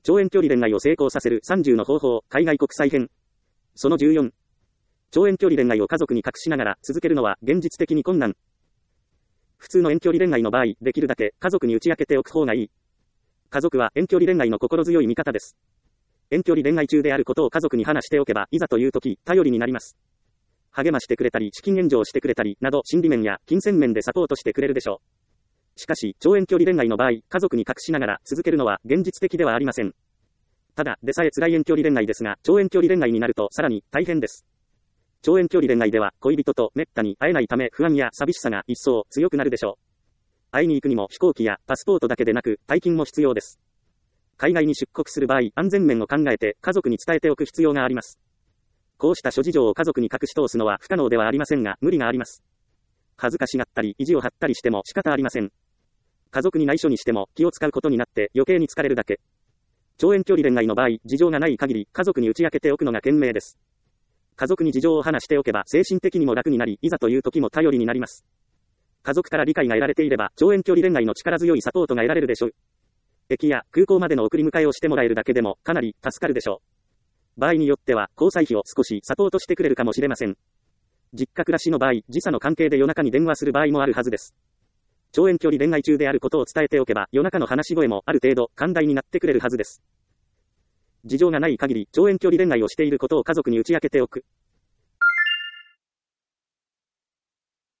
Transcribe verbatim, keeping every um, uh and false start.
超遠距離恋愛を成功させるさんじゅうの方法、海外国際編。そのじゅうよん。超遠距離恋愛を家族に隠しながら続けるのは現実的に困難。普通の遠距離恋愛の場合、できるだけ家族に打ち明けておく方がいい。家族は遠距離恋愛の心強い味方です。遠距離恋愛中であることを家族に話しておけば、いざという時、頼りになります。励ましてくれたり、資金援助をしてくれたり、など心理面や金銭面でサポートしてくれるでしょう。しかし、超遠距離恋愛の場合、家族に隠しながら続けるのは現実的ではありません。ただでさえ辛い遠距離恋愛ですが、超遠距離恋愛になるとさらに大変です。超遠距離恋愛では恋人と滅多に会えないため不安や寂しさが一層強くなるでしょう。会いに行くにも飛行機やパスポートだけでなく大金も必要です。海外に出国する場合、安全面を考えて家族に伝えておく必要があります。こうした諸事情を家族に隠し通すのは不可能ではありませんが、無理があります。恥ずかしがったり意地を張ったりしても仕方ありません。家族に内緒にしても気を使うことになって余計に疲れるだけ。超遠距離恋愛の場合、事情がない限り家族に打ち明けておくのが賢明です。家族に事情を話しておけば精神的にも楽になり、いざという時も頼りになります。家族から理解が得られていれば、超遠距離恋愛の力強いサポートが得られるでしょう。駅や空港までの送り迎えをしてもらえるだけでもかなり助かるでしょう。場合によっては交際費を少しサポートしてくれるかもしれません。実家暮らしの場合、時差の関係で夜中に電話する場合もあるはずです。超遠距離恋愛中であることを伝えておけば、夜中の話し声もある程度寛大になってくれるはずです。事情がない限り、超遠距離恋愛をしていることを家族に打ち明けておく。